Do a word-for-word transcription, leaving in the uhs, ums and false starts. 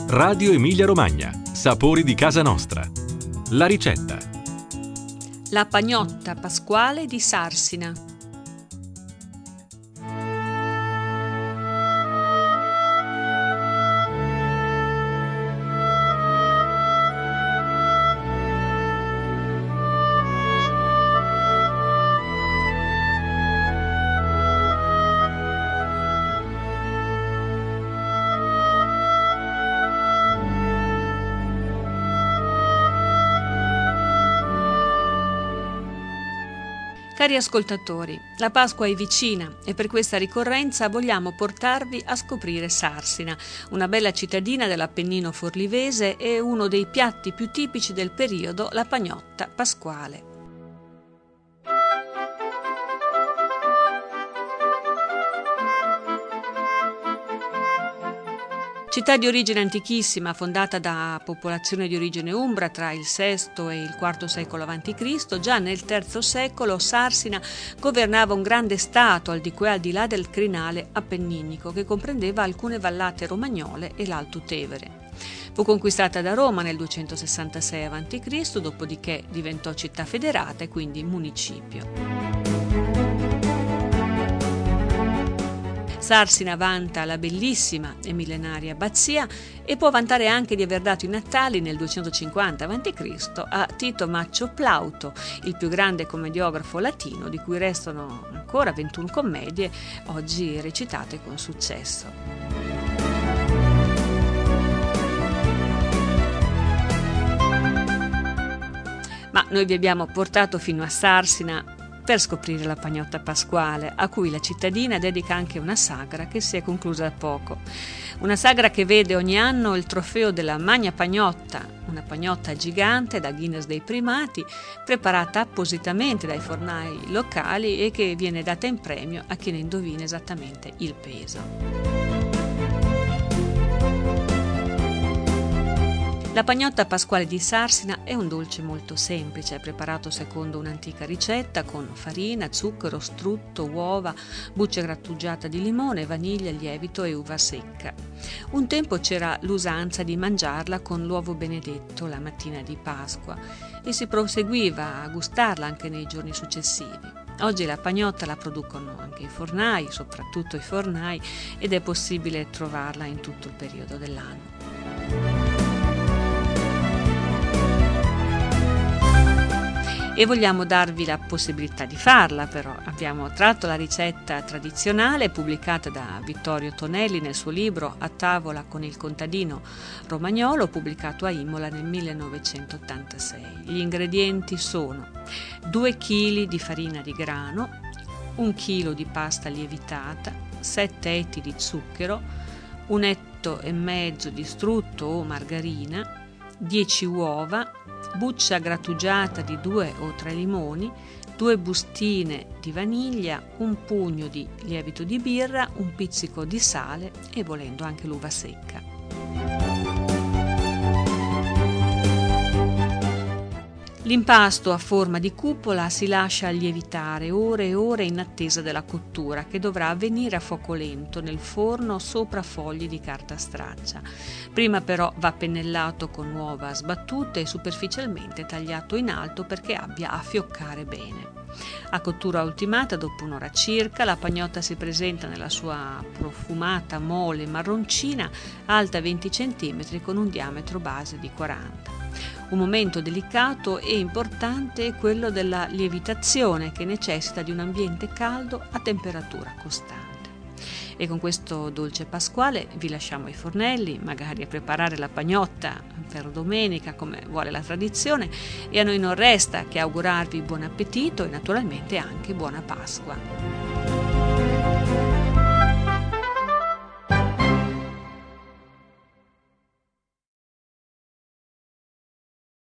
Radio Emilia Romagna. Sapori di casa nostra. La ricetta. La pagnotta pasquale di Sarsina. Cari ascoltatori, la Pasqua è vicina e per questa ricorrenza vogliamo portarvi a scoprire Sarsina, una bella cittadina dell'Appennino forlivese e uno dei piatti più tipici del periodo, la pagnotta pasquale. Città di origine antichissima, fondata da popolazione di origine umbra tra il sesto e il quarto secolo avanti Cristo, già nel terzo secolo Sarsina governava un grande stato al di qua e al di là del crinale appenninico che comprendeva alcune vallate romagnole e l'Alto Tevere. Fu conquistata da Roma nel duecentosessantasei avanti Cristo, dopodiché diventò città federata e quindi municipio. Sarsina vanta la bellissima e millenaria abbazia e può vantare anche di aver dato i natali nel duecentocinquanta avanti Cristo a Tito Maccio Plauto, il più grande commediografo latino, di cui restano ancora ventuno commedie, oggi recitate con successo. Ma noi vi abbiamo portato fino a Sarsina per scoprire la pagnotta pasquale, a cui la cittadina dedica anche una sagra che si è conclusa da poco. Una sagra che vede ogni anno il trofeo della Magna Pagnotta, una pagnotta gigante da Guinness dei primati, preparata appositamente dai fornai locali e che viene data in premio a chi ne indovina esattamente il peso. La pagnotta pasquale di Sarsina è un dolce molto semplice, preparato secondo un'antica ricetta con farina, zucchero, strutto, uova, buccia grattugiata di limone, vaniglia, lievito e uva secca. Un tempo c'era l'usanza di mangiarla con l'uovo benedetto la mattina di Pasqua e si proseguiva a gustarla anche nei giorni successivi. Oggi la pagnotta la producono anche i fornai, soprattutto i fornai, ed è possibile trovarla in tutto il periodo dell'anno. E vogliamo darvi la possibilità di farla, però. Abbiamo tratto la ricetta tradizionale pubblicata da Vittorio Tonelli nel suo libro A tavola con il contadino romagnolo, pubblicato a Imola nel millenovecentottantasei. Gli ingredienti sono due chili di farina di grano, un chilo di pasta lievitata, sette etti di zucchero, un etto e mezzo di strutto o margarina, dieci uova, buccia grattugiata di due o tre limoni, due bustine di vaniglia, un pugno di lievito di birra, un pizzico di sale e volendo anche l'uva secca. L'impasto a forma di cupola si lascia lievitare ore e ore in attesa della cottura, che dovrà avvenire a fuoco lento nel forno sopra fogli di carta straccia. Prima però va pennellato con uova sbattute e superficialmente tagliato in alto perché abbia a fioccare bene. A cottura ultimata, dopo un'ora circa, la pagnotta si presenta nella sua profumata mole marroncina, alta venti centimetri con un diametro base di quaranta. Un momento delicato e importante è quello della lievitazione, che necessita di un ambiente caldo a temperatura costante. E con questo dolce pasquale vi lasciamo ai fornelli, magari a preparare la pagnotta per domenica come vuole la tradizione, e a noi non resta che augurarvi buon appetito e naturalmente anche buona Pasqua.